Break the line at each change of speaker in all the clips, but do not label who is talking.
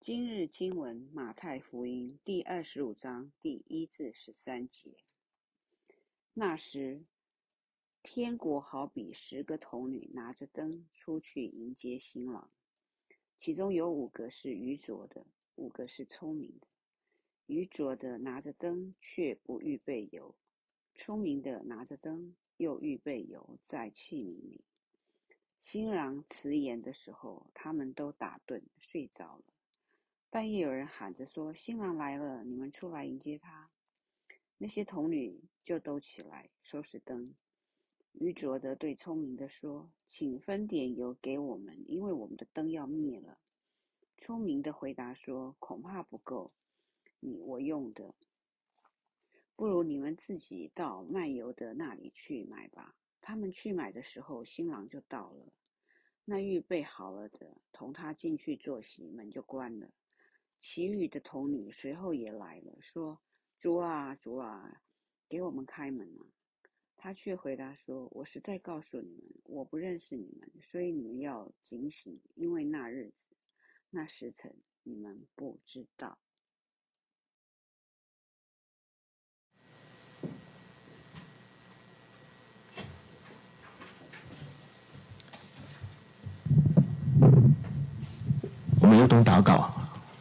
今日经文马太福音第25章第1至13节。那时，天国好比10个童女拿着灯出去迎接新郎，其中有5个是愚拙的，5个是聪明的。愚拙的拿着灯却不预备油，聪明的拿着灯又预备油在器皿里。新郎辞言的时候，他们都打盹睡着了。半夜有人喊着说：“新郎来了，你们出来迎接他。”那些童女就都起来收拾灯。愚拙的对聪明的说：“请分点油给我们，因为我们的灯要灭了。”聪明的回答说：“恐怕不够，我用的，不如你们自己到卖油的那里去买吧。”他们去买的时候，新郎就到了。那预备好了的同他进去坐席，门就关了。其余的童女随后也来了，说：“主啊，主啊，给我们开门啊！”他却回答说：“我实在告诉你们，我不认识你们，所以你们要警醒，因为那日子、那时辰，你们不知道。”
我们有同祷告，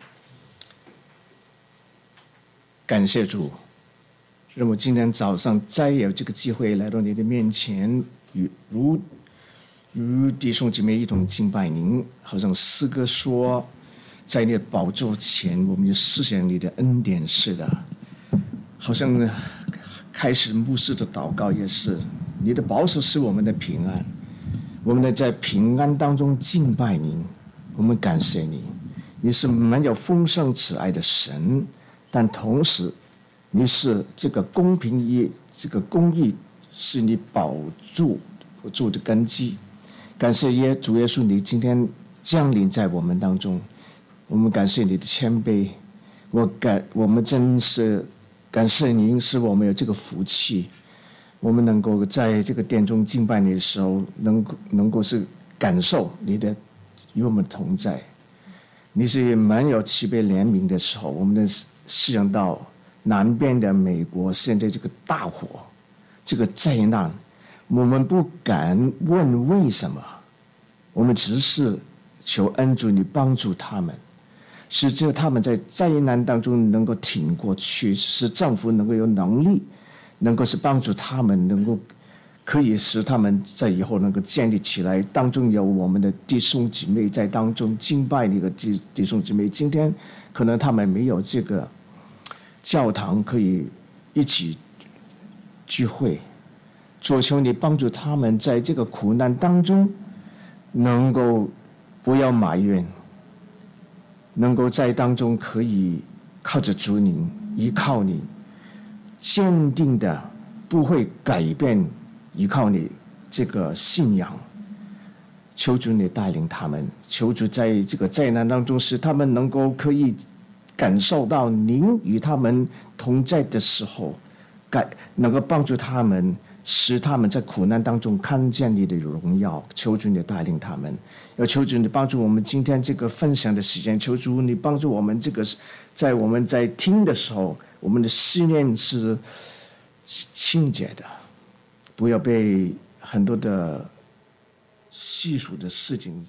感谢主，让我今天早上再有这个机会来到你的面前，如弟兄姐妹一同敬拜您，好像诗歌说，在你的宝座前，我们就思想你的恩典似的，好像开始牧师的祷告也是，你的保守是我们的平安，我们在平安当中敬拜您。我们感谢你，你是满有丰盛慈爱的神，但同时你是这个公平这个公义是你保住的根基。感谢主耶稣，你今天降临在我们当中，我们感谢你的谦卑，我们真是感谢您，使我们有这个福气，我们能够在这个殿中敬拜你的时候，能够是感受你的与我们同在。你是蛮有慈悲怜悯的时候，我们的想到南边的美国现在这个大火，这个灾难，我们不敢问为什么，我们只是求恩主你帮助他们，使这他们在灾难当中能够挺过去，使政府能够有能力，能够是帮助他们，能够可以使他们在以后能够建立起来。当中有我们的弟兄姊妹在当中敬拜你的弟兄姊妹，今天可能他们没有这个教堂可以一起聚会，求你帮助他们在这个苦难当中能够不要埋怨，能够在当中可以靠着主您，依靠你，坚定的不会改变，依靠你这个信仰。求主你带领他们，求主在这个灾难当中使他们能够可以感受到您与他们同在的时候，能够帮助他们，使他们在苦难当中看见你的荣耀。求主你带领他们，要求主你帮助我们今天这个分享的时间，求主你帮助我们这个在我们在听的时候，我们的思念是清洁的，不要被很多的细数的事情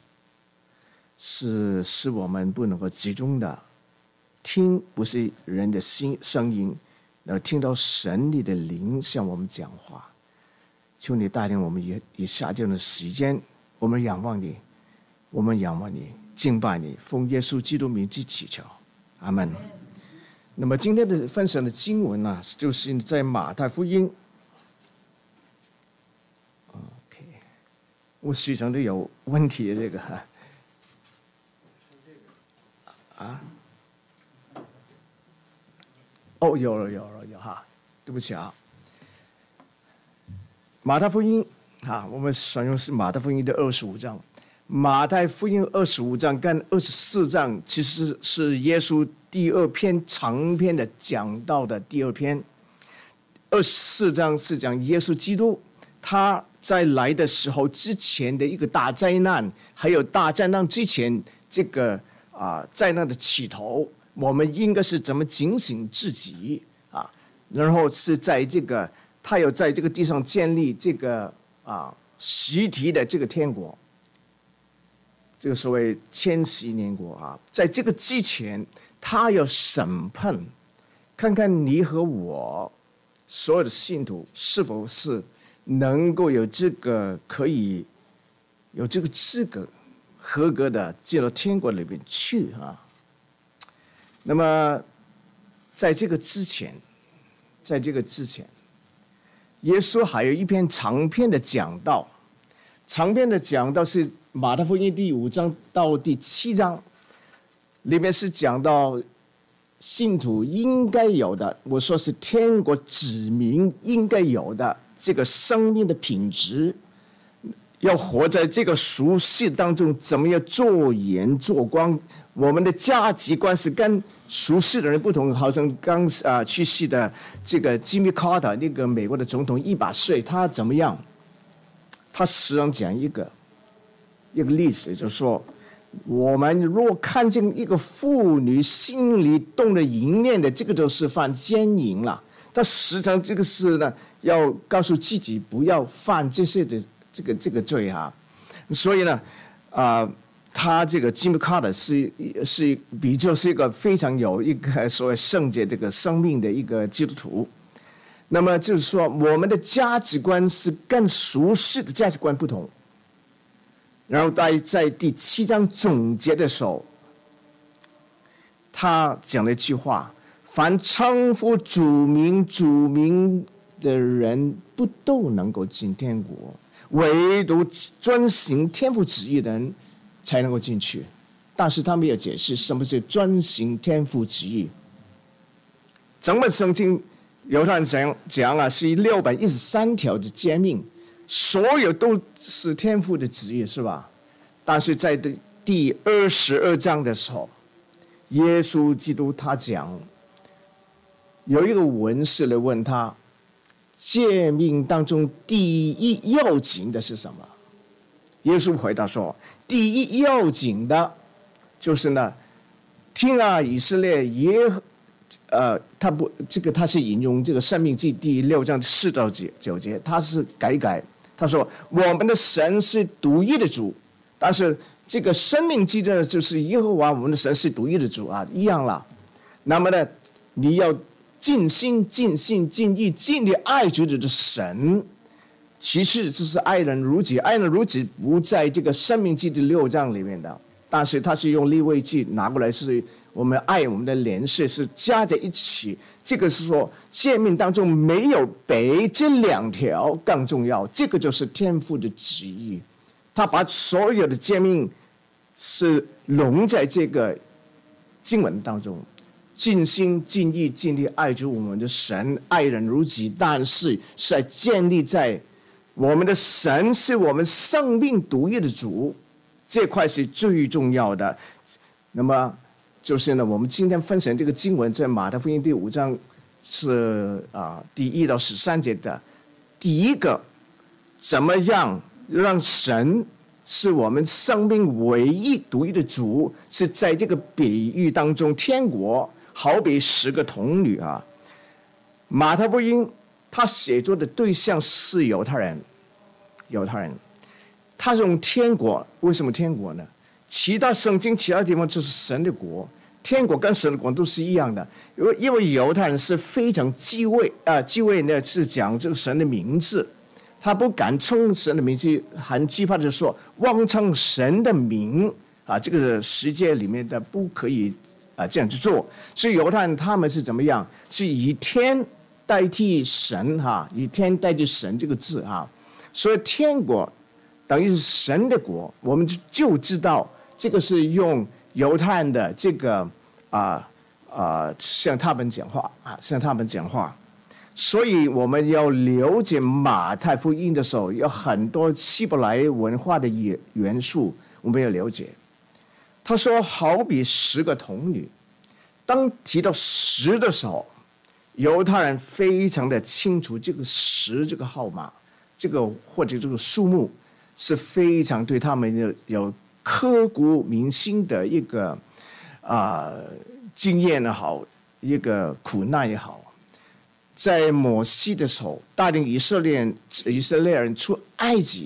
使我们不能够集中的听，不是人的声音，而听到神你的灵向我们讲话。求你带领我们以下这样的时间，我们仰望你，我们仰望你，敬拜你，奉耶稣基督名字祈求，阿们。那么今天的分享的经文呢，就是在马太福音。OK， 我时常都有问题，这个啊。哦，有了哈，对不起啊。马太福音啊，我们选用是马太福音的25章。马太福音25章跟24章其实是耶稣第2篇长篇的讲道的第2篇。24章是讲耶稣基督他在来的时候之前的一个大灾难，还有大灾难之前这个在那的起头，我们应该是怎么警醒自己啊？然后是在这个他要在这个地上建立这个实体的这个天国，这个所谓千禧年国啊，在这个之前，他要审判，看看你和我所有的信徒是否是能够有这个可以有这个资格合格的进到天国里面去啊。那么在这个之前，耶稣还有一篇长篇的讲道，长篇的讲道是马太福音第5章到第7章，里面是讲到信徒应该有的，我说是天国子民应该有的这个生命的品质，要活在这个俗世当中，怎么样做盐做光。我们的价值观是跟俗世的人不同，好像刚去世的这个吉米·卡特那个美国的总统100岁，他怎么样？他时常讲一个例子，就是说，我们若看见一个妇女心里动了淫念的，这个就是犯奸淫了。他时常这个是呢，要告诉自己不要犯这些的这个罪啊。所以呢，他这个吉姆·卡特是比较是一个非常有一个所谓圣洁这个生命的一个基督徒。那么就是说，我们的价值观是跟俗世的价值观不同。然后在第7章总结的时候，他讲了一句话：凡称呼主名的人，不都能够进天国，唯独遵行天父旨意的人才能够进去。但是他没有解释什么是遵行天父旨意。整本圣经犹太人讲是613条的诫命，所有都是天父的旨意，是吧？但是在第22章的时候，耶稣基督他讲，有一个文士来问他，诫命当中第一要紧的是什么？耶稣回答说，第一要紧的就是呢，听啊，以色列他是引用这个《申命记》第6章4到9节，他是改。他说，我们的神是独一的主，但是这个《申命记》呢，就是耶和华我们的神是独一的主啊，一样了。那么呢，你要尽心、尽性、尽意、尽力爱主的神。其次就是爱人如己，爱人如己不在这个《申命记》第6章里面的，但是他是用利未记拿过来，是我们爱我们的联系是加在一起。这个是说诫命当中没有比这2条更重要，这个就是天父的旨意。他把所有的诫命是融在这个经文当中，尽心尽意尽力爱主我们的神，爱人如己，但是在建立在我们的神是我们生命独一的主，这块是最重要的。那么就是呢，我们今天分享这个经文在马太福音第5章是第1到13节的第一个，怎么样让神是我们生命唯一独一的主，是在这个比喻当中，天国好比10个童女啊。马太福音他写作的对象是犹太人，他用天国，为什么天国呢？其他圣经其他地方就是神的国，天国跟神的国都是一样的。因为犹太人是非常忌讳呢是讲这个神的名字，他不敢称神的名字，很惧怕的说妄称神的名这个世界里面的不可以这样去做。所以犹太人他们是怎么样？是以天代替神以天代替神这个字所以天国等于是神的国，我们就知道这个是用犹太人的这个向他们讲话所以我们要了解马太福音的时候，有很多希伯来文化的元素我们要了解。他说好比10个童女，当提到10的时候，犹太人非常的清楚这个10这个号码，这个或者这个数目是非常对他们有刻骨铭心的一个经验也好，一个苦难也好，在摩西的时候带领以色列人出埃及，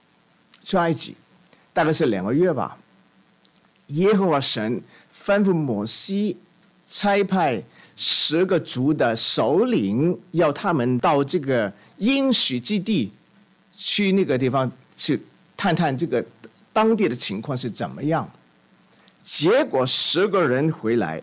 大概是2个月吧。耶和华神吩咐摩西差派10个族的首领，要他们到这个应许之地去那个地方去探探这个当地的情况是怎么样。结果10个人回来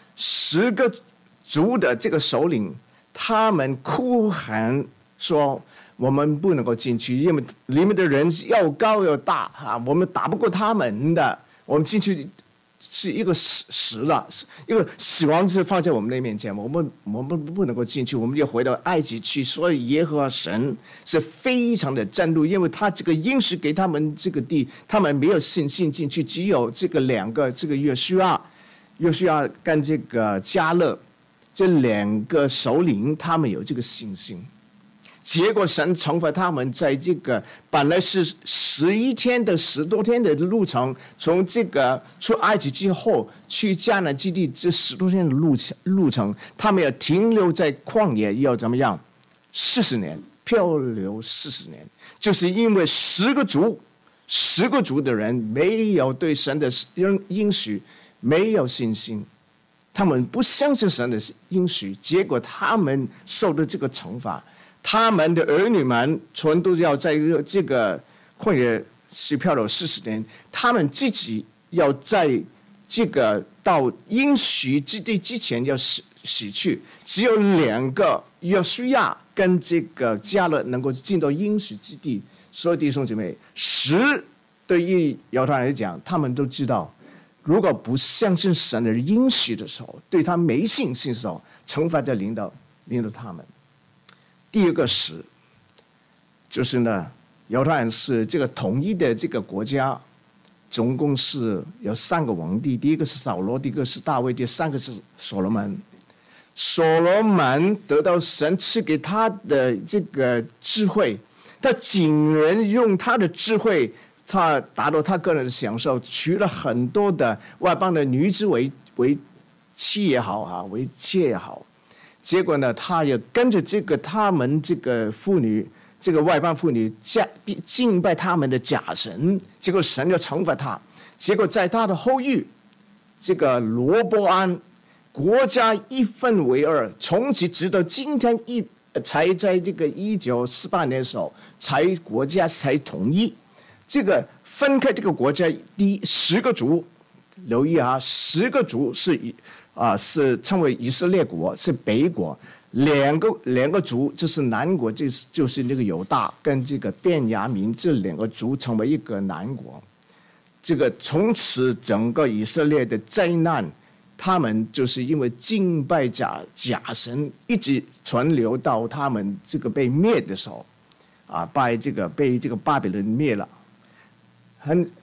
，10个族的这个首领，他们哭喊说：“我们不能够进去，因为里面的人又高又大我们打不过他们的。我们进去是一个死了，一个死亡是放在我们的面前，我们不能够进去，我们就回到埃及去。所以耶和华神是非常的震怒，因为他这个应许给他们这个地，他们没有信心进去，只有这个2个这个约书亚跟这个迦勒这2个首领，他们有这个信心。结果神惩罚他们，在这个本来是11天的10多天的路程，从这个出埃及之后去迦南基地这10多天的路程，他们要停留在旷野，要怎么样？40年，漂流40年，就是因为10个族的人没有对神的应许没有信心，他们不相信神的应许，结果他们受的这个惩罚。他们的儿女们全都要在这个旷野是漂流40年，他们自己要在这个到应许之地之前要死去。只有2个约书亚跟这个迦勒能够进到应许之地。所以弟兄姐妹，10对于犹太人来讲，他们都知道，如果不相信神的应许的时候，对他没信心的时候，惩罚在领导他们。第2个10，就是呢，犹太人是这个统一的这个国家，总共是有3个皇帝，第1个是扫罗，第2个是大卫，第3个是所罗门。所罗门得到神赐给他的这个智慧，他竟然用他的智慧，他达到他个人的享受，娶了很多的外邦的女子为妻也好为妾也好。结果呢，他也跟着他们这个妇女，这个外邦妇女敬拜他们的假神，结果神要惩罚他。结果在他的后裔，这个罗波安，国家一分为2，从此直到今天才在这个1948年的时候，国家才统一。这个分开这个国家，第10个族，留意10个族是称为以色列国，是北国。两个族就是南国，就是那个犹大跟这个便雅悯这2个族成为一个南国。这个从此整个以色列的灾难，他们就是因为敬拜假神，一直传流到他们这个被灭的时候，被这个巴比伦灭了，很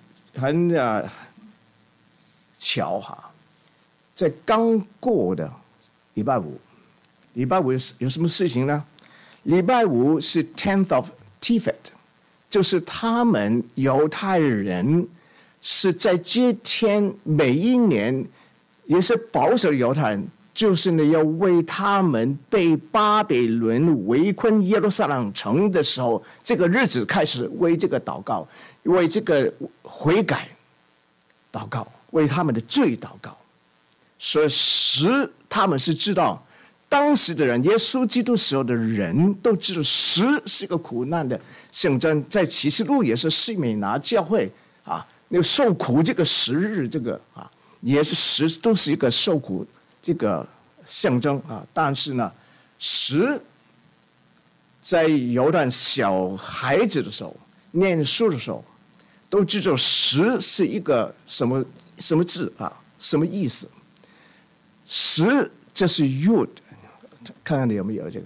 巧在刚过的礼拜五有什么事情呢？礼拜五是 10th of Tefet， 就是他们犹太人是在这天每一年，也是保守犹太人，就是呢要为他们被巴比伦围困耶路撒冷城的时候，这个日子开始为这个祷告，为这个悔改祷告，为他们的罪祷告。所以他们是知道，当时的人，耶稣基督时候的人都知道10是一个苦难的象征。在启示录也是西美拿教会那个受苦这个10日，这个也是10都是一个受苦这个象征但是呢，10在犹太小孩子的时候念书的时候，都知道10是一个什么字什么意思。10这是 Yud， 看看你有没有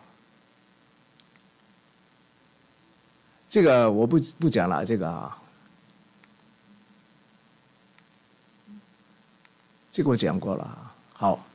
这个我不讲了，这个我讲过了。好，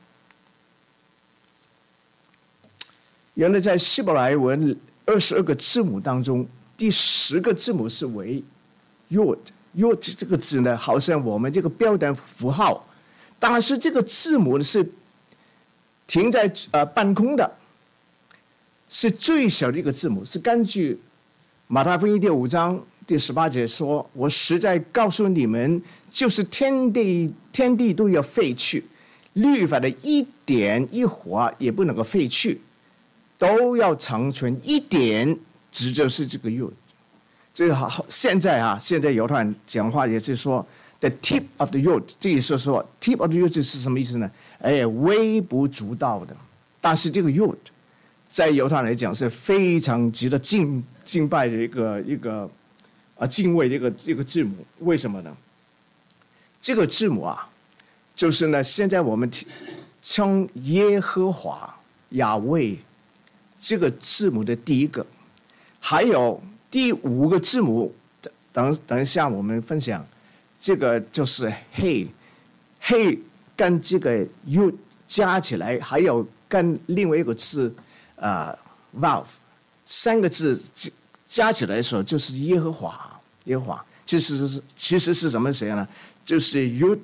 原来在希伯来文22个字母当中，第10个字母是为 Yud。Yud 这个字呢，好像我们这个标点符号但是这个字母是停在半空的，是最小的一个字母，是根据马太福音第5章第18节说：“我实在告诉你们，就是天地都要废去，律法的一点一划也不能够废去，都要成全一点，指就是这个 yud。”这个好，现在犹太人讲话也是说 the tip of the yod， 这意思说 tip of the yod 是什么意思呢？微不足道的。但是这个 yod 在犹太人来讲是非常值得敬拜的一个敬畏的一个字母。为什么呢？这个字母就是呢，现在我们称耶和华亚威这个字母的第一个，还有第5个字母，等一下我们分享，这个就是 hey 跟这个 you 加起来，还有跟另外一个字valve 3个字加起来的时候，就是耶和华。其实是什么谁呢？就是 yud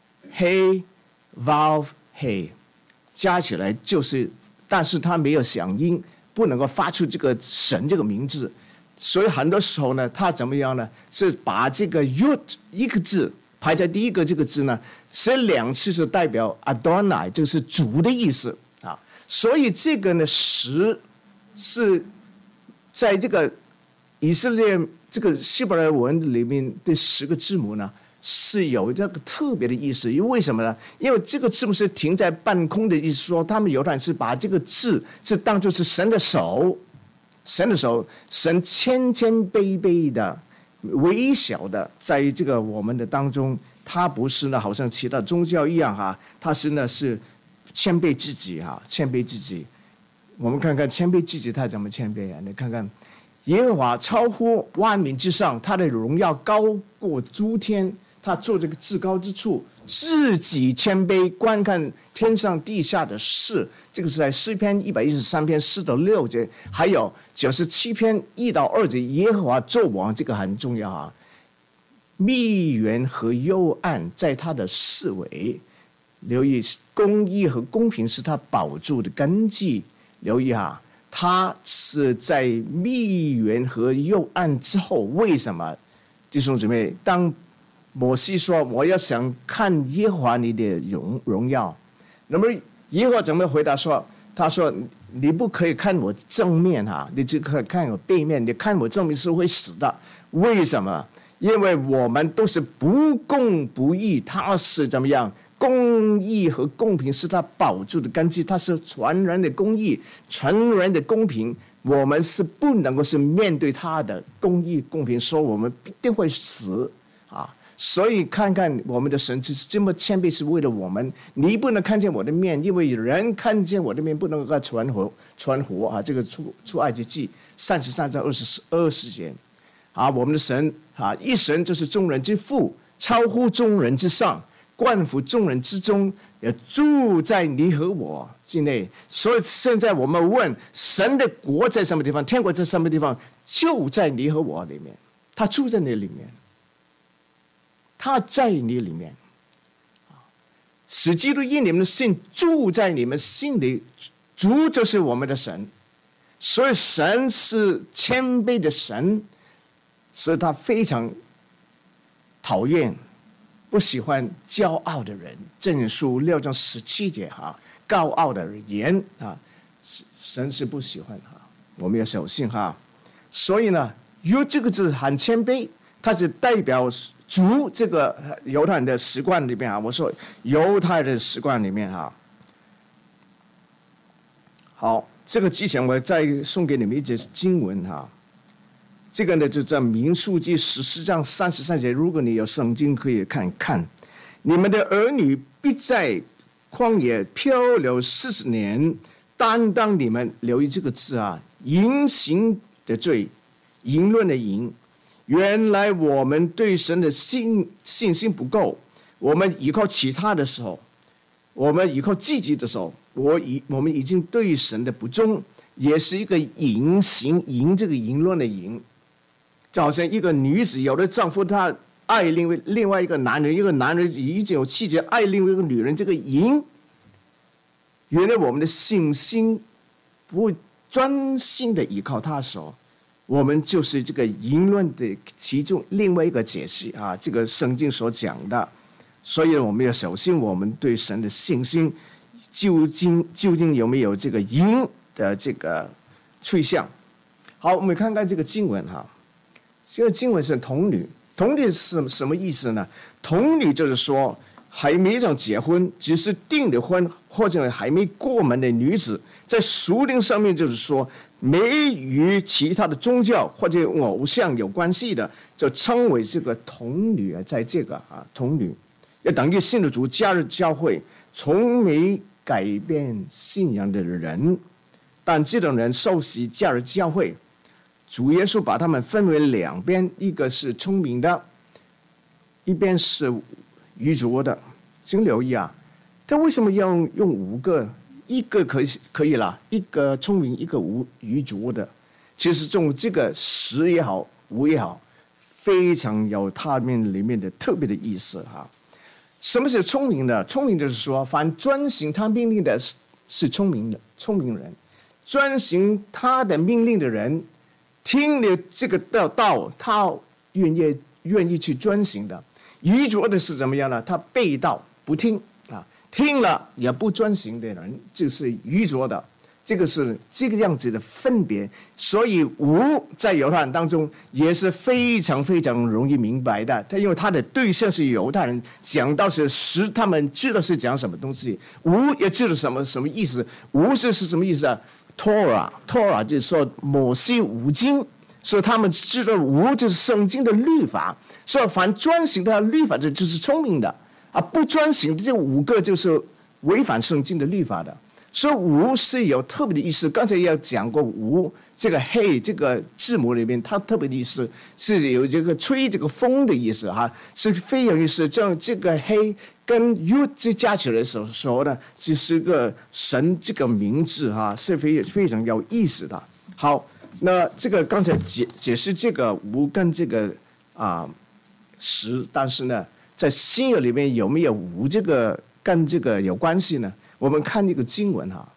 hey valve hey 加起来就是，但是它没有响音，不能够发出这个神这个名字。所以很多时候呢，他怎么样呢？是把这个 yud 一个字排在第一个这个字呢，是2次是代表 Adonai， 就是主的意思啊。所以这个呢，10是在这个以色列这个希伯来文里面的10个字母呢，是有这个特别的意思。因为什么呢？因为这个字母是停在半空的意思，说他们犹太人是把这个字是当作是神的手。神的手，神谦卑卑的、微小的，在这个我们的当中，他不是呢，好像其他宗教一样他是呢是谦卑自己谦卑自己。我们看看谦卑自己他怎么谦卑你看看，耶和华超乎万民之上，他的荣耀高过诸天，他坐这个至高之处，自己谦卑，观看天上地下的事。这个是在诗篇113篇4到6节，还有97篇1到2节，耶和华纣王，这个很重要密原和幽暗在他的四围，留意公义和公平是他保住的根基。留意他是在密原和幽暗之后。为什么？弟兄姊妹，当摩西说我要想看耶和华你的荣耀，那么耶和华怎么回答说？他说你不可以看我正面你只可以看我背面，你看我正面是会死的。为什么？因为我们都是不公不义，他是怎么样？公义和公平是他保住的根基，他是全然的公义，全然的公平。我们是不能够是面对他的公义公平，说我们必定会死所以看看我们的神是这么谦卑，是为了我们。你不能看见我的面，因为人看见我的面不能够存活这个出埃及记33章20节我们的神一神就是众人之父，超乎众人之上，冠服众人之中，也住在你和我之内。所以现在我们问神的国在什么地方？天国在什么地方？就在你和我里面，他住在你里面，他在你里面使基督因你们的信住在你们心里。主就是我们的神，所以神是谦卑的神，所以他非常讨厌不喜欢骄傲的人。正书6章17节高傲的人神是不喜欢我们要小心所以呢，有这个字很谦卑，它是代表主这个犹太人的习惯里面我说犹太的习惯里面好，这个之前我再送给你们一节经文这个呢就在民数记14章33节，如果你有圣经可以看看。你们的儿女必在旷野漂流40年，担当你们，留意这个字淫行的罪，淫乱的淫。原来我们对神的信心不够，我们依靠其他的时候，我们依靠自己的时候，我们已经对神的不忠，也是一个淫行，淫这个淫乱的淫。就好像一个女子有了丈夫，她爱另外一个男人，一个男人已经有妻子爱另外一个女人，这个淫，原来我们的信心不专心的依靠他的时候，我们就是这个淫乱的其中另外一个解释啊，这个圣经所讲的。所以我们要小心我们对神的信心究竟有没有这个淫的这个趋向。好，我们看看这个经文哈，这个经文是童女，童女是什么意思呢？童女就是说还没有结婚，只是订了婚或者还没过门的女子，在属灵上面就是说没与其他的宗教或者偶像有关系的，就称为这个童女。在这个童女也等于信了主加入教会从没改变信仰的人，但这种人受洗加入教会，主耶稣把他们分为两边，一个是聪明的，一边是愚拙的。请留意啊，他为什么要用5个？一个可以了，一个聪明，一个愚拙的。其实从这个10也好，5也好，非常有他们里面的特别的意思哈。什么是聪明的？聪明就是说，凡遵行他命令的是聪明人，遵行他的命令的人，听了这个道，他愿意去遵行的。愚拙的是怎么样呢？他背道不听啊，听了也不遵行的人就是愚拙的。这个是这个样子的分别，所以5在犹太人当中也是非常非常容易明白的。因为他的对象是犹太人，讲到是10，他们知道是讲什么东西；5也知道什么意思。5是什么意思啊 ？Torah 就是说摩西5经，所以他们知道5就是圣经的律法。所以凡遵行他的律法的就是聪明的啊，不遵行的这5个就是违反圣经的律法的。所以5是有特别的意思，刚才也讲过5这个嘿这个字母里面，它特别的意思是有这个吹这个风的意思哈，是非常有意思。这个嘿跟 U 这加起来的时候呢，就是个神这个名字哈，是非常有意思的。好，那这个刚才解释这个5跟这个10，但是呢，在新约里面有没有5这个跟这个有关系呢？我们看这个经文哈，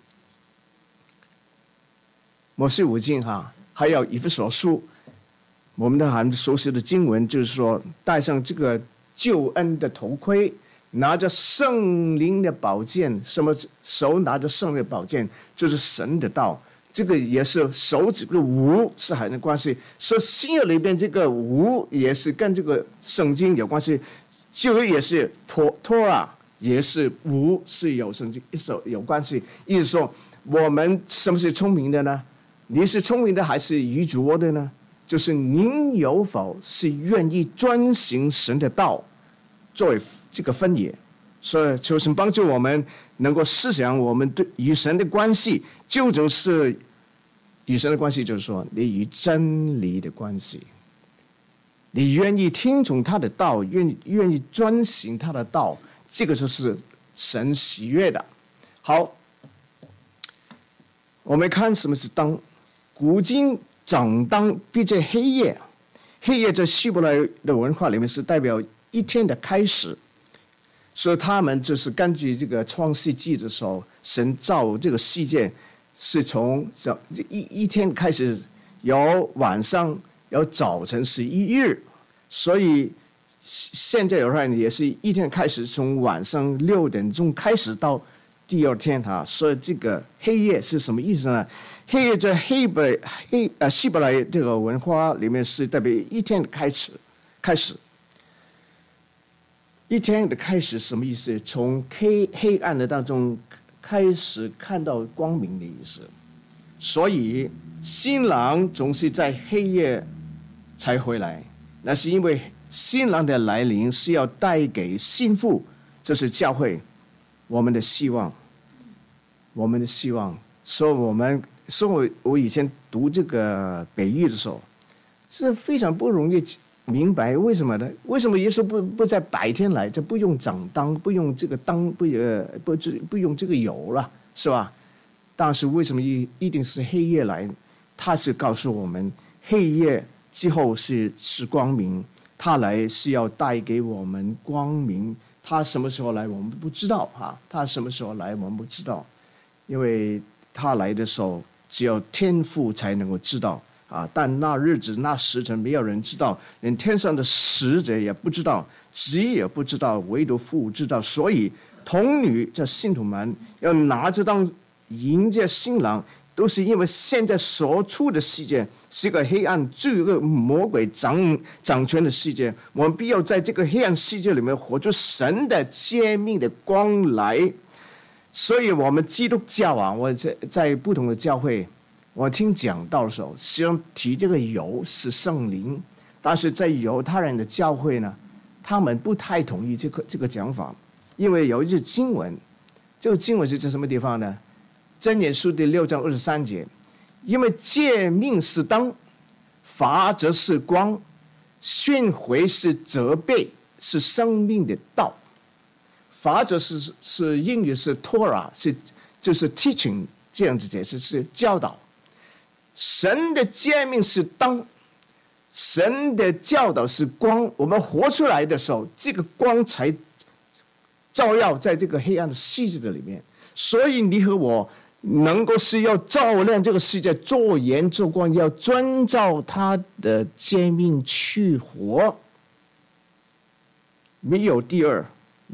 摩西5经哈，还有以弗所书，我们很熟悉的经文就是说，戴上这个救恩的头盔，拿着圣灵的宝剑，什么手拿着圣灵的宝剑，就是神的道。这个也是手指的5是很有关系，所以新约里边这个5也是跟这个圣经有关系，旧约也是Torah。也是5是有圣经有关系，意思说我们什么是聪明的呢？你是聪明的还是愚拙的呢？就是您有否是愿意遵行神的道作为这个分野。所以求神帮助我们能够思想我们对与神的关系，究竟是与神的关系，就是说你与真理的关系，你愿意听从他的道，愿意遵行他的道，这个就是神喜悦的。好，我们看什么是当。古今整当比这黑夜，黑夜在希伯来的文化里面是代表一天的开始，所以他们就是根据这个创世纪的时候，神造这个世界是从一天开始，有晚上有早晨是一日，所以现在有人也是一天开始，从晚上6点钟开始到第二天哈，所以这个黑夜是什么意思呢？黑夜在希伯来这个文化里面是代表一天的开始。一天的开始什么意思？从黑暗的当中开始看到光明的意思。所以新郎总是在黑夜才回来，那是因为新郎的来临是要带给新妇，这是教会我们的希望，我们的希望。所以我以前读这个北语的时候，是非常不容易明白为什么呢？为什么耶稣不在白天来，就不用掌灯，不用这个灯，不用这个油了，是吧？但是为什么一定是黑夜来？他是告诉我们，黑夜之后是光明， 他来是要带给我们光明。他什么时候来我们不知道他什么时候来我们不知道，因为他来的时候只有天父才能够知道但那日子那时辰没有人知道，连天上的使者也不知道，子也不知道，唯独父知道。所以童女这信徒们要拿着当迎接新郎，都是因为现在所处的世界是一个黑暗罪恶魔鬼掌权的世界，我们必要在这个黑暗世界里面活出神的诫命的光来。所以我们基督教我在不同的教会我听讲道的时候，实际上提这个油是圣灵，但是在犹太人的教会呢，他们不太同意这个讲法，因为有一句经文，这个经文是在什么地方呢？箴言书第6章23节，因为诫命是灯，法则是光，训诲是责备，是生命的道。法则是英语是 Torah， 就是 teaching， 这样子解释是教导。神的诫命是灯，神的教导是光。我们活出来的时候，这个光才照耀在这个黑暗的世界的里面。所以你和我能够是要照亮这个世界，做盐做光，要遵照他的诫命去活，没有第二。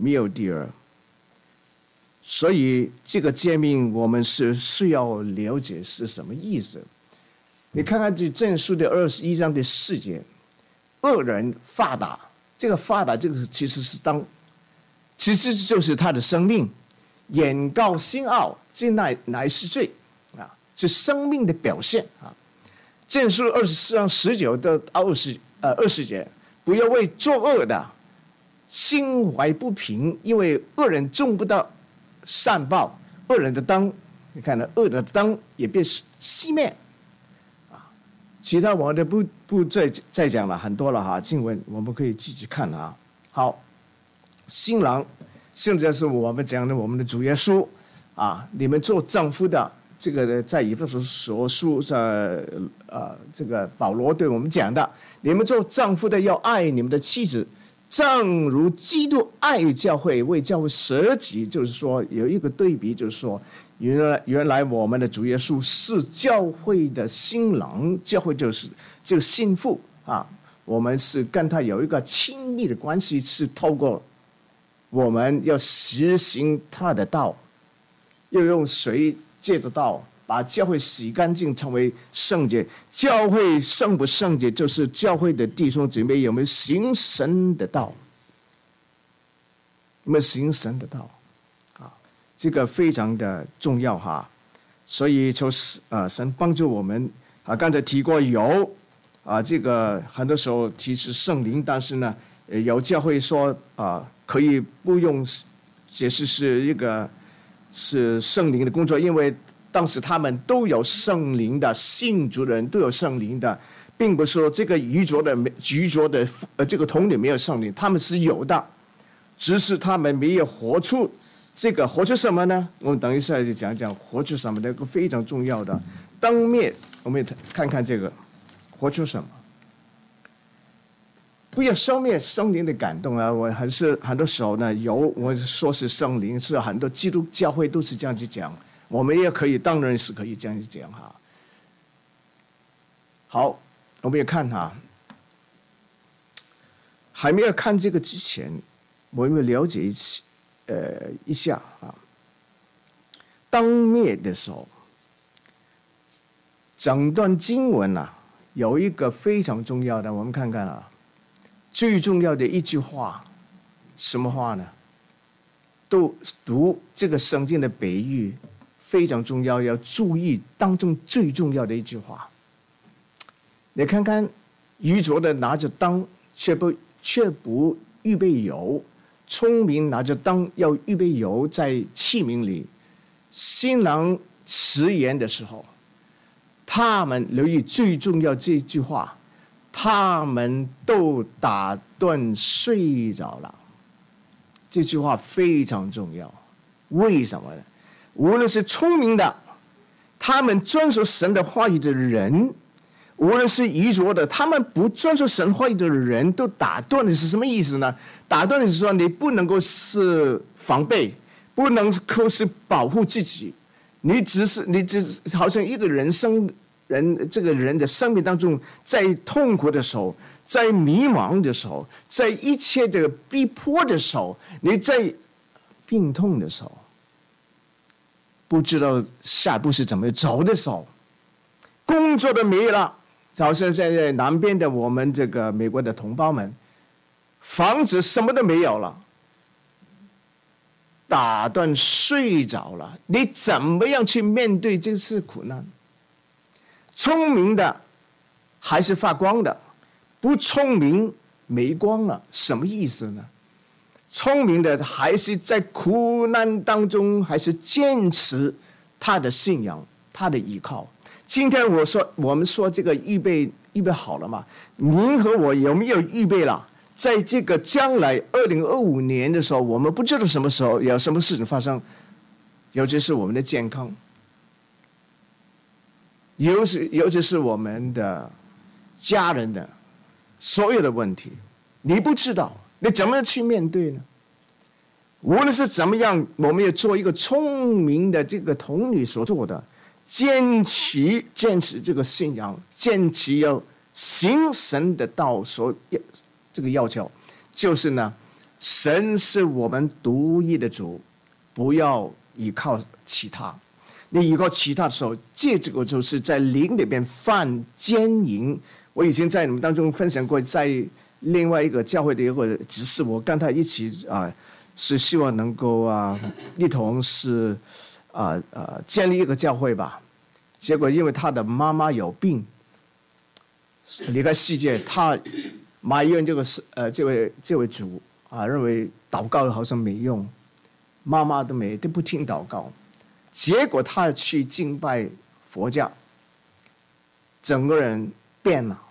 所以这个诫命我们是需要了解是什么意思。你看看这箴书的21章的4节，恶人发达，这个发达这个其实是灯，其实就是他的生命。眼高心傲，这乃是罪是生命的表现箴书24章19到20节，不要为作恶的心怀不平，因为恶人种不到善报，恶人的灯，你看呢，恶人的灯也被熄灭其他我的不再讲了，很多了经文我们可以自己看好，新郎现在是我们讲的我们的主耶稣你们做丈夫的，这个在以弗所书这个保罗对我们讲的，你们做丈夫的要爱你们的妻子，正如基督爱教会，为教会舍己。就是说有一个对比，就是说原来我们的主耶稣是教会的新郎，教会就是这个新妇我们是跟他有一个亲密的关系，是透过我们要实行他的道，要用水借着道把教会洗干净，成为圣洁。教会圣不圣洁，就是教会的弟兄姊妹有没有行神的道，有没有行神的道这个非常的重要所以求神帮助我们刚才提过油这个很多时候提是圣灵，但是呢有教会说可以不用解释是圣灵的工作，因为当时他们都有圣灵的，信主的人都有圣灵的，并不是说这个愚拙的这个童女没有圣灵，他们是有的，只是他们没有活出这个。活出什么呢？我们等一下就讲讲活出什么的一个非常重要的灯灭。我们看看这个活出什么，不要消灭圣灵的感动我还是很多时候呢我说是圣灵，是很多基督教会都是这样子讲，我们也可以，当然是可以这样子讲好，我们也看还没有看这个之前，我们了解一下灯灭的时候，整段经文有一个非常重要的，我们看看最重要的一句话，什么话呢？都读这个圣经的比喻非常重要，要注意当中最重要的一句话。你看看，愚拙的拿着灯，却不预备油；聪明拿着灯，要预备油在器皿里。新郎迟延的时候，他们留意最重要这句话，他们都打盹睡着了。这句话非常重要，为什么呢？无论是聪明的，他们遵守神的话语的人， 无论是愚拙的，他们不遵守神话语的人都打断的是什么意思呢？打断的是说你不能够是防备，不能够是保护自己，你只好像一个这个人的生命当中，在痛苦的时候，在迷茫的时候，在一切的逼迫的时候，你在病痛的时候，不知道下一步是怎么走的时候，工作都没了，好像现在南边的我们这个美国的同胞们，房子什么都没有了，打断睡着了，你怎么样去面对这次苦难？聪明的还是发光的，不聪明没光了，什么意思呢？聪明的还是在苦难当中，还是坚持他的信仰，他的依靠。今天我们说这个预备好了吗？您和我有没有预备了？在这个将来2025年的时候，我们不知道什么时候有什么事情发生，尤其是我们的健康，尤其是我们的家人的所有的问题，你不知道，你怎么去面对呢？无论是怎么样，我们要做一个聪明的这个童女所做的，坚持这个信仰，坚持要行神的道所这个要求，就是呢，神是我们独一的主，不要依靠其他。你依靠其他的时候，这个就是在灵里边犯奸淫。我以前在你们当中分享过，在另外一个教会的一个执事，我跟他一起是希望能够一同是建立一个教会吧。结果因为他的妈妈有病，离开世界，他埋怨这位主认为祷告好像没用，妈妈都不听祷告。结果他去敬拜佛教，整个人变了，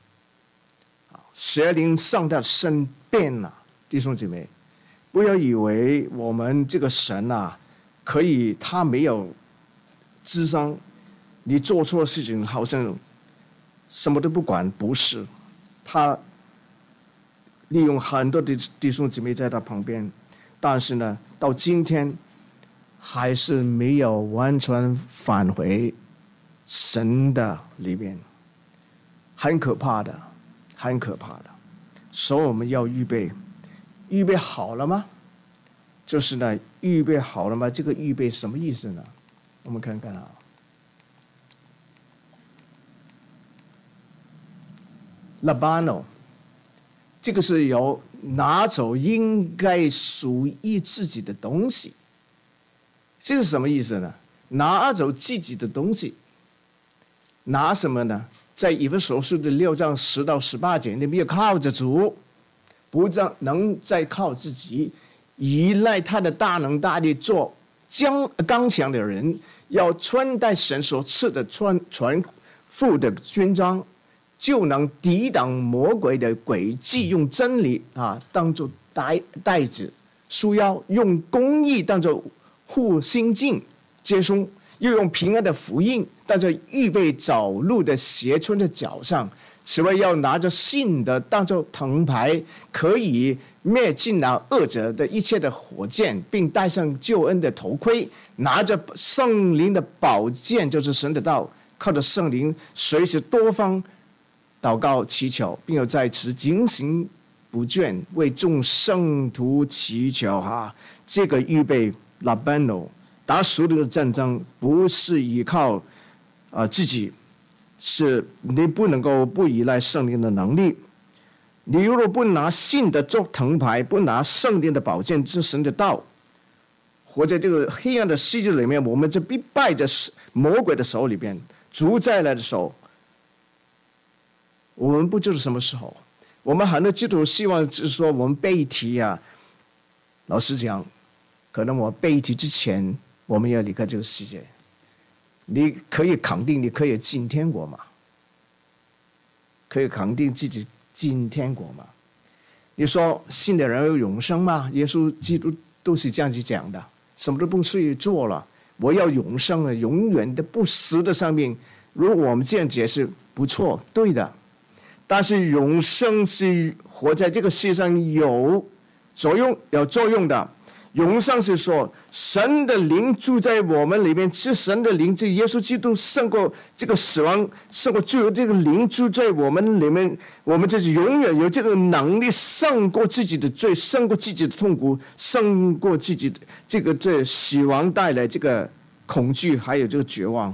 邪灵上的身变了。弟兄姐妹，不要以为我们这个神可以，他没有智商，你做错事情好像什么都不管，不是，他利用很多的弟兄姐妹在他旁边，但是呢，到今天还是没有完全返回神的里面，很可怕的，很可怕的。所以我们要预备好了吗？就是呢，预备好了吗？这个预备什么意思呢？我们看看Labano， 这个是有拿走应该属于自己的东西。这是什么意思呢？拿走自己的东西，拿什么呢？在以弗所书的6章10到18节，你们要靠着主，不能再靠自己，依赖他的大能大力，做刚强的人，要穿戴神所赐的全副的军装，就能抵挡魔鬼的诡计，用真理当作带子束腰，用公义当作护心镜接松，又用平安的福音当作预备走路的鞋穿在脚上。此外，要拿着信的当作藤牌，可以灭尽了恶者的一切的火箭，并戴上救恩的头盔，拿着圣灵的宝剑，就是神的道，靠着圣灵随时多方祷告祈求，并要在此警醒不倦，为众圣徒祈求这个预备Labano， 打属灵的战争不是依靠自己，是你不能够不依赖圣灵的能力。你如果不拿信的做藤牌，不拿圣灵的宝剑之神的道，活在这个黑暗的世界里面，我们就必败在魔鬼的手里边。主再来的时候，我们不知道什么时候。我们很多基督徒希望就是说我们背一题老实讲，可能我背一题之前，我们要离开这个世界。你可以肯定你可以进天国吗？可以肯定自己进天国吗？你说信的人有永生吗？耶稣基督都是这样子讲的，什么都不需要做了，我要永生了，永远的不死的生命。如果我们这样解释， 不错，对的。但是永生是活在这个世上有作用的。永生是说神的灵住在我们里面，是神的灵，这耶稣基督胜过这个死亡，胜过就有这个灵住在我们里面，我们就是永远有这个能力胜过自己的罪，胜过自己的痛苦，胜过自己的这死亡带来这个恐惧，还有这个绝望。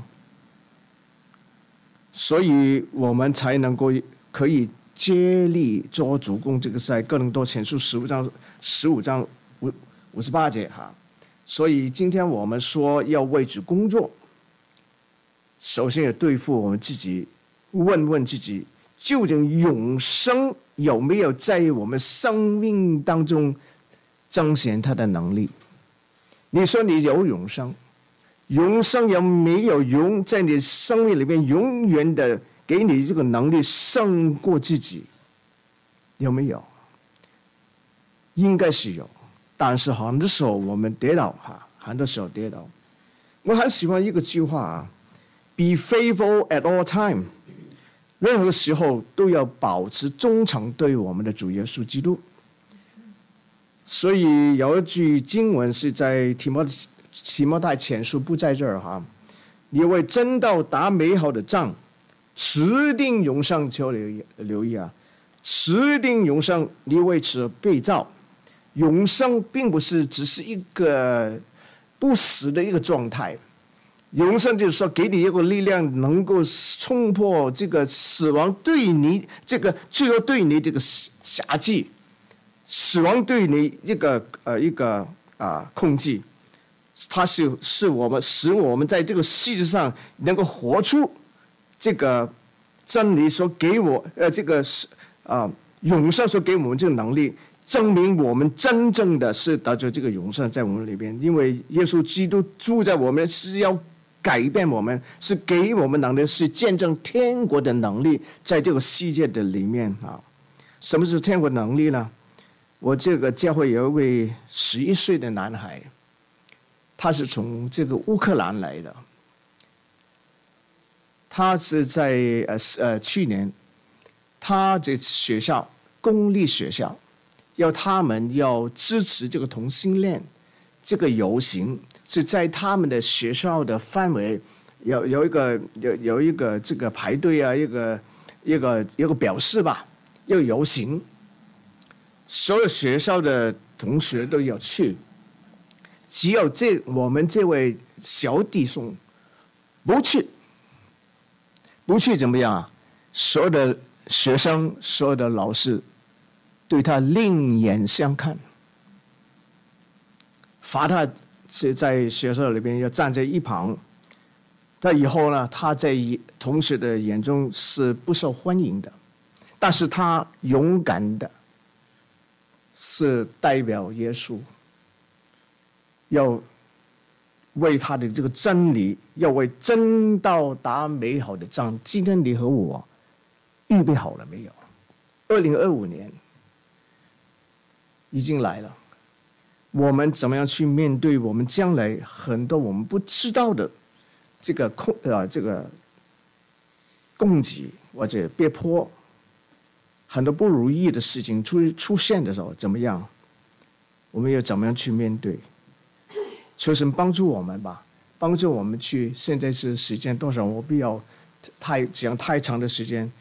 所以我们才能够可以接力做主攻，这个在哥林多前书15章58节哈。所以今天我们说要为主工作，首先要对付我们自己，问问自己，究竟永生有没有在我们生命当中彰显它的能力？你说你有永生，永生有没有在你生命里面永远的给你这个能力胜过自己？有没有？应该是有，但是很多时候我们跌倒很多时候跌倒。我很喜欢一个句话，Be faithful at all time， 任何时候都要保持忠诚对我们的主耶稣基督。所以有一句经文是在提摩太前书，不在这儿你为真道打美好的仗，持定永生，求留意持定永生，你为此被造。永生并不是只是一个不死的一个状态，永生就是说给你一个力量，能够冲破这个死亡对你这个最后对你这个辖制，死亡对你一个控制，它是我们使我们在这个世界上能够活出这个真理所给我永生所给我们这个能力，证明我们真正的是得着这个永生在我们里边。因为耶稣基督住在我们，是要改变我们，是给我们能力，是见证天国的能力在这个世界的里面什么是天国能力呢？我这个教会有一位11岁的男孩，他是从这个乌克兰来的。他是在去年，他这学校公立学校他们要支持这个同性恋这个游行，是在他们的学校的范围有一个这个排队一个表示吧，要游行，所有学校的同学都要去，只有我们这位小弟兄不去怎么样所有的学生，所有的老师对他另眼相看，罚他在学校里边要站在一旁。但以后呢，他在同学的眼中是不受欢迎的，但是他勇敢的是代表耶稣，要为他的这个真理，要为真道打美好的仗。今天你和我预备好了没有？2025年已经来了，我们怎么样去面对我们将来很多我们不知道的这个攻击或者逼迫，很多不如意的事情出现的时候，怎么样？我们要怎么样去面对？求神帮助我们吧，帮助我们去。现在是时间多少？我不要讲太长的时间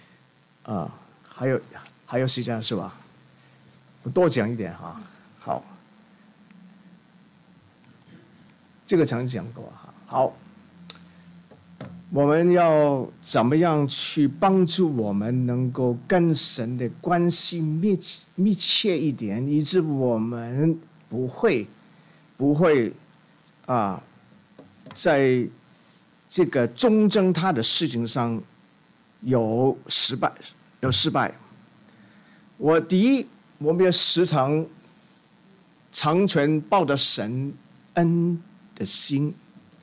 还有时间是吧？我多讲一点好，这个常讲过好，我们要怎么样去帮助我们能够跟神的关系密切一点，以致我们不会在这个忠贞他的事情上有失败。第一，我们要时常常存抱着神恩的心。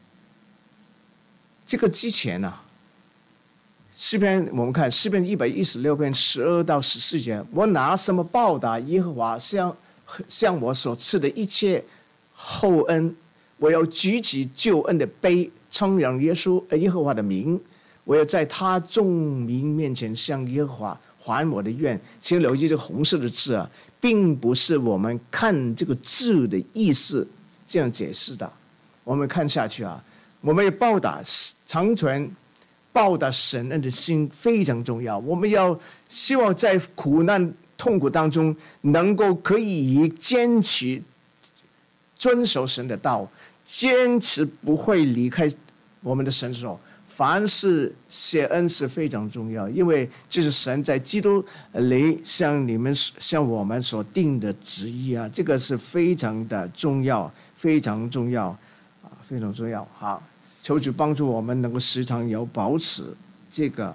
这个之前诗篇我们看诗篇116篇12到14节，我拿什么报答耶和华向我所赐的一切厚恩？我要举起救恩的杯，称扬耶和华的名， 我要在他众民面前向耶和华还我的愿。请留意这个红色的字啊，并不是我们看这个字的意思这样解释的。我们看下去啊，我们要长存报答神恩的心非常重要。我们要希望在苦难痛苦当中，能够可以坚持遵守神的道，坚持不会离开我们的神手。凡事谢恩是非常重要，因为这是神在基督里向我们所定的旨意啊，这个是非常的重要，非常重要啊，非常重要。好，求主帮助我们能够时常有保持这个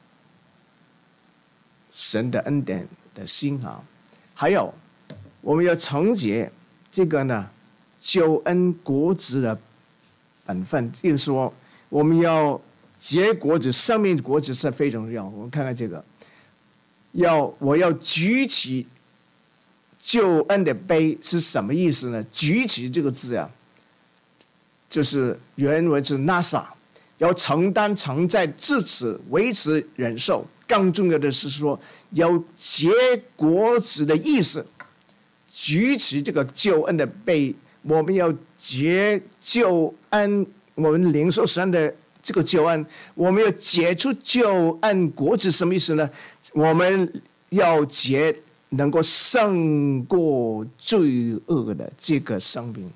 神的恩典的心啊。还有，我们要承接这个呢救恩果子的本分，就是说我们要结果子，生命果子是非常重要。我们看看这个，我要举起救恩的杯是什么意思呢？举起这个字啊，就是原文是 NASA， 要承担承载至此维持忍受。更重要的是说要结果子的意思。举起这个救恩的杯，我们要结救恩，我们领受神的这个救恩，我们要结出救恩果子，什么意思呢？我们要结能够胜过罪恶的这个生命。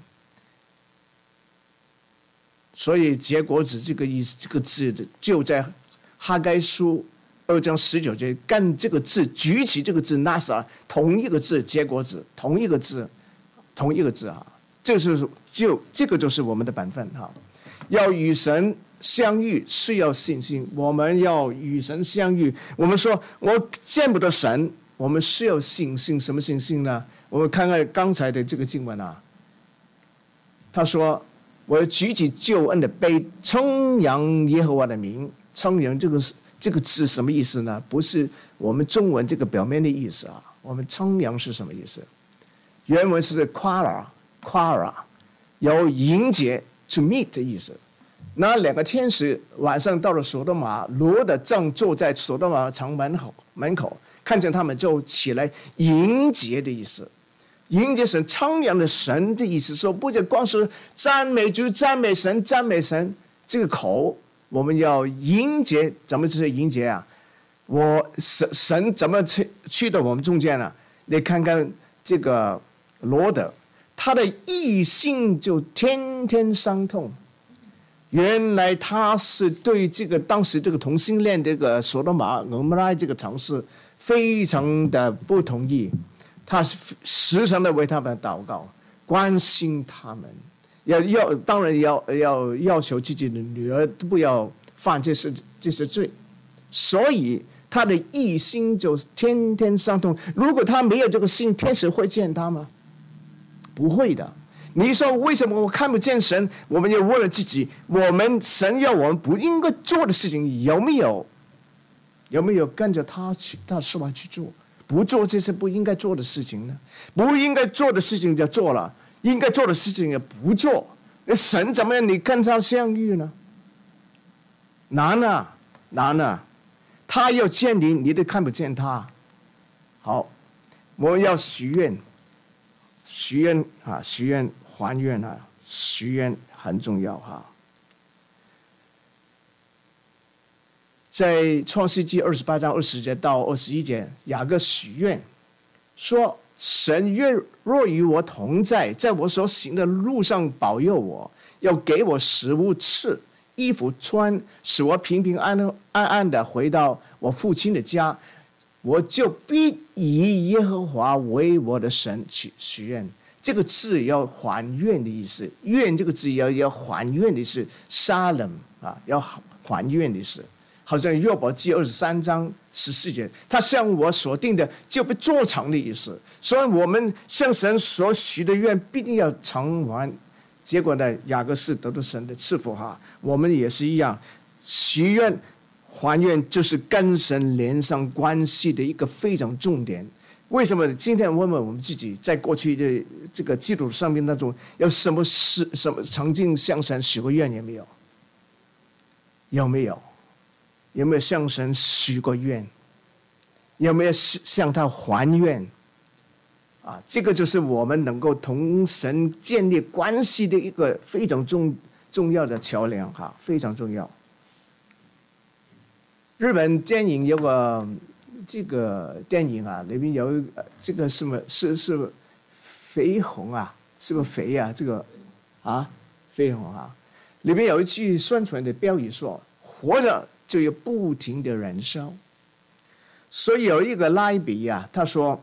所以结果子这个意思，这个字就在哈该书2章19节，跟这个字举起这个字 NASA 同一个字，结果子同一个字啊，这个就是我们的本分哈。要与神相遇是要信心，我们要与神相遇。我们说我见不得神，我们是要信心。什么信心呢？我们看看刚才的这个经文啊，他说我要举起救恩的杯，称扬耶和华的名。称扬这个字什么意思呢？不是我们中文这个表面的意思啊。我们称扬是什么意思？原文是 quara， 有迎接 to meet 的意思。那两个天使晚上到了索多玛，罗德正坐在索多玛城门口，看见他们就起来迎接的意思。迎接神，称扬的神的意思，说不仅光是赞美主、赞美神、赞美神这个口，我们要迎接。怎么是迎接啊？神怎么去到我们中间呢？你看看这个罗德，他的异性就天天伤痛。原来他是对这个当时这个同性恋这个索多玛俄摩拉这个城市非常的不同意，他时常的为他们祷告，关心他们，当然要求自己的女儿不要犯这些罪，所以他的异心就天天伤痛。如果他没有这个心，天使会见他吗？不会的。你说为什么我看不见神？我们也问了自己，神要我们不应该做的事情有没有跟着他的说话去做？不做这些不应该做的事情呢？不应该做的事情就做了，应该做的事情也不做。神怎么样？你跟他相遇呢？难啊！他要见你，你都看不见他。好，我们要许愿还愿啊，许愿很重要哈。在创世纪28章20节到21节，雅各许愿说：神若与我同在，在我所行的路上保佑我，要给我食物吃，衣服穿，使我平平安安的回到我父亲的家，我就必以耶和华为我的神许愿。这个字要还愿的意思，愿这个字要还愿的意思，沙冷啊，要还愿的意思。好像约伯记23章14节，他向我所定的就被做成的意思。所以我们向神所许的愿必定要偿还。结果呢，雅各是得到神的赐福哈，我们也是一样，许愿还愿就是跟神连上关系的一个非常重点。为什么？今天问问我们自己，在过去的这个基督生命当中，有什么曾经向神许过愿有没有？有没有？ 有没有向神许过愿？有没有向他还愿？这个就是我们能够同神建立关系的一个非常重要的桥梁非常重要。日本电影有个这个电影里面有这个什么是肥红是不是肥这个肥红里面有一句宣传的标语说：“活着就有不停的燃烧。”所以有一个拉比他说，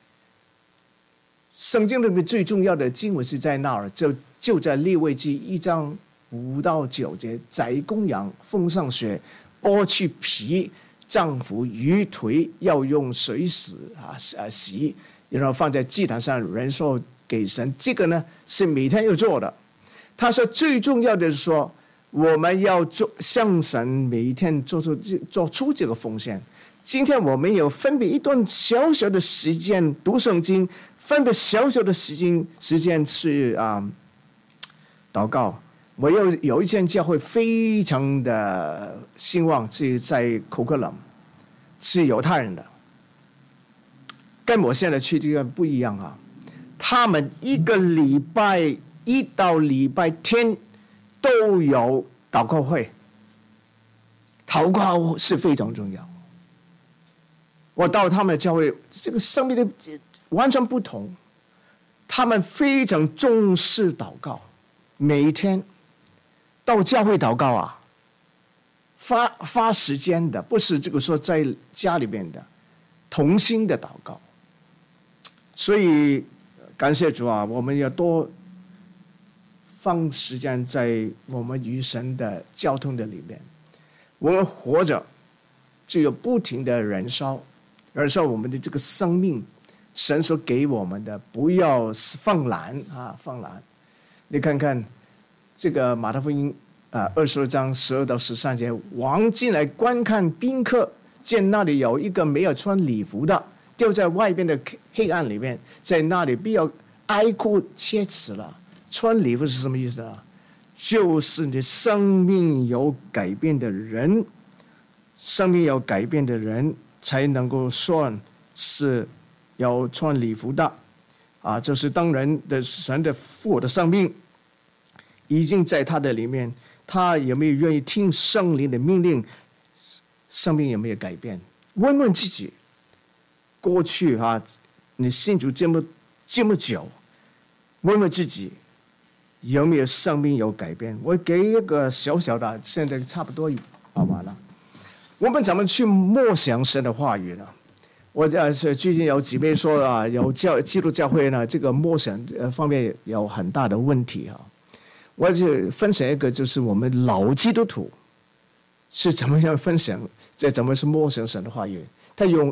圣经里面最重要的经文是在那儿，就在利未记1章5到9节，宰公羊，奉上血，剥去皮，丈夫鱼腿要用水洗，然后放在祭坛上燃烧给神。这个呢是每天要做的。他说最重要的是说，我们要向神每一天做出这个奉献。今天我们有分别一段小小的时间读圣经，分别小小的时间是祷告。我有一间教会非常的兴旺，是在库克朗，是犹太人的，跟我现在去这个不一样他们一个礼拜1到礼拜天都有祷告会，祷告是非常重要。我到他们的教会，这个生命的完全不同，他们非常重视祷告，每一天到教会祷告发时间的，不是这个说在家里面的，同心的祷告。所以感谢主我们要多放时间在我们与神的交通的里面。我们活着就有不停的燃烧我们的这个生命，神所给我们的，不要放懒放懒。你看看这个马太福音22章12到13节，王进来观看宾客，见那里有一个没有穿礼服的，掉在外边的黑暗里面，在那里必要哀哭切齿了。穿礼服是什么意思就是你生命有改变的人，生命有改变的人才能够算是要穿礼服的就是当人的神的复活的生命已经在他的里面，他有没有愿意听圣灵的命令？生命有没有改变？问问自己，过去你信主这么久，问问自己有没有生命有改变？我给一个小小的，现在差不多完了。我们怎么去默想神的话语呢？我最近有几位说有基督教会呢，这个默想方面有很大的问题我就分享一个，就是我们老基督徒是怎么样分享，怎么是默想神的话语。他用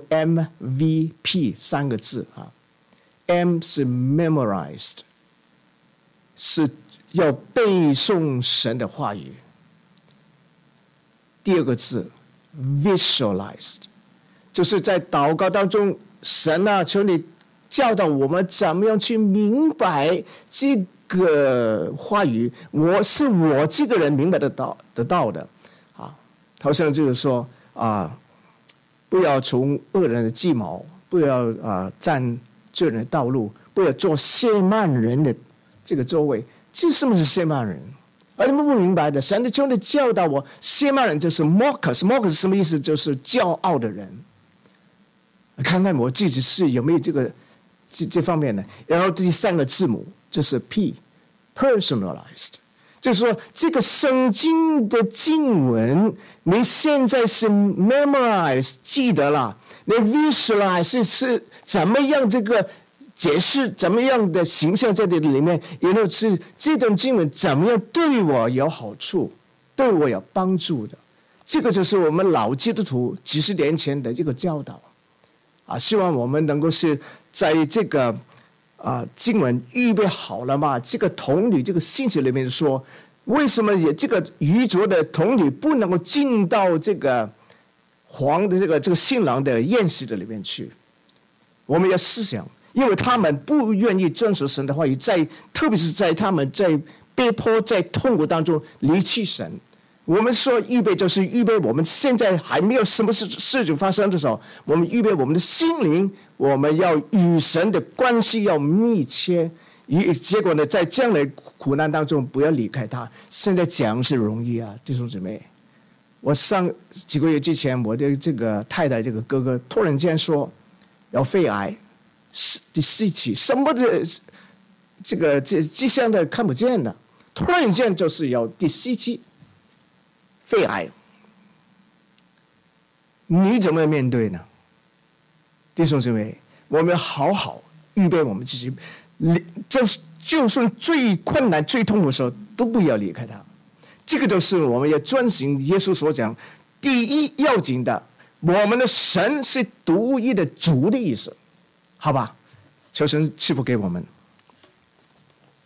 MVP 3个字M 是 memorized， 是要背诵神的话语。第2个字visualized， 就是在祷告当中，神求你教导我们怎么样去明白这个话语，我这个人明白得到的好像就是说不要从恶人的计谋，不要占罪人的道路，不要做亵慢人的这个座位。这什么是亵慢人？你们不明白的，神的求你教导我，亵慢人就是 mockers 是什么意思？就是骄傲的人。看看我自己是有没有这方面的。然后第3个字母就是 P personalized， 就是说这个圣经的经文你现在是 memorize 记得了，你 visualize 是怎么样这个解释，怎么样的形象在这里面，然后是这段经文怎么样对我有好处，对我有帮助的。这个就是我们老基督徒几十年前的这个教导希望我们能够是在这个经文预备好了嘛，这个童女这个信息里面说，为什么这个愚拙的童女不能够进到这个皇的这个新郎的宴席的里面去？我们要思想，因为他们不愿意遵守神的话语，特别是在他们在被迫在痛苦当中离弃神， 我们说预备就是预备，我们现在还没有什么事情发生的时候，我们预备我们的心灵，我们要与神的关系要密切。结果呢，在将来苦难当中不要离开他。现在讲是容易啊，弟兄姊妹。我上几个月之前，我的这个太太这个哥哥突然间说要肺癌，第4期，什么的这迹象都看不见的，突然间就是要第4期。肺癌，你怎么面对呢？弟兄姊妹，我们好好预备我们自己，就算最困难、最痛苦的时候，都不要离开他。这个就是我们要遵循耶稣所讲，第一要紧的，我们的神是独一的主的意思，好吧？求神赐福给我们。